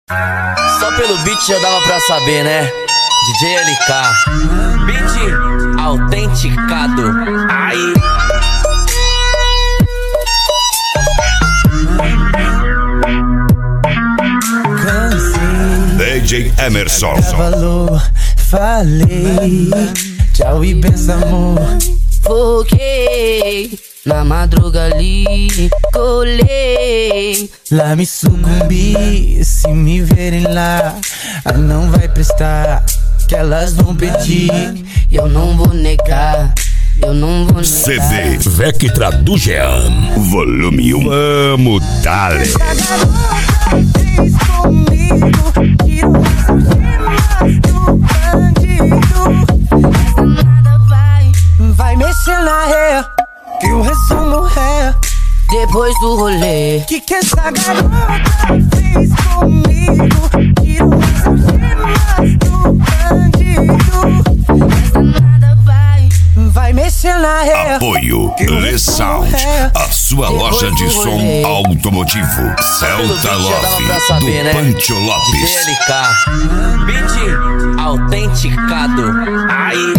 Só pelo beat já dava pra saber, né? DJ LK, beat autenticado. Aí. DJ Emerson. Falou, falei, tchau e benção, amor. Foquei na madruga ali, colei. Lá me sucumbi, se me verem lá, não vai prestar, que elas vão pedir. E eu não vou negar, eu não vou negar. CD Vectra do Jean, volume 1. Vamos, dale. Fez comigo, tirou as do bandido. Nada Vai mexer na ré, que eu resumo ré. depois do rolê. Que essa garota fez comigo, tirou as do bandido. Nada vai mexer na ré. Apoio Le Sound, a sua loja de som automotivo. Celta Love do Pancho Lopes. DJ LK, beat autenticado. Aí.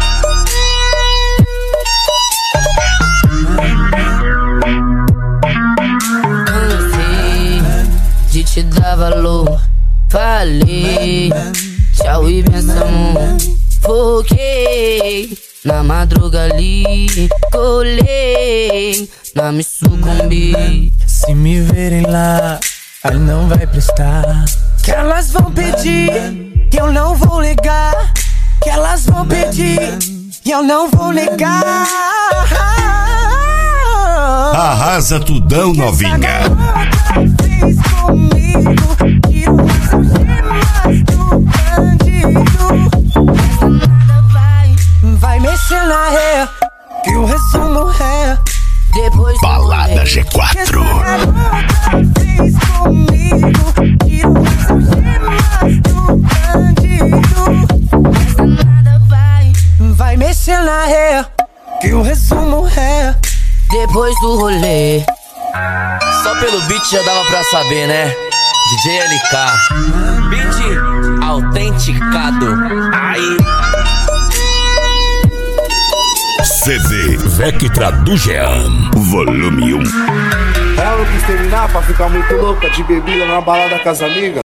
Cansei de te dar valor, falei, tchau e benção. Foquei na madruga ali, colei, não me sucumbi. Se me verem lá, aí não vai prestar, que elas vão pedir, que eu não vou negar. Que elas vão pedir, e eu não vou negar. Arrasa tudão, novinha. Fez comigo, tirou as do bandido. Vai mexer na ré, que eu resumo ré. Depois Balada G4. Fez comigo, tirou as do bandido. Vai mexer na ré, que eu resumo ré. Depois do rolê. Só pelo beat já dava pra saber, né? DJ LK, beat autenticado. Aí. CD Vectra do Jean, volume 1. Ela não quis terminar pra ficar muito louca de bebida na balada com as amigas.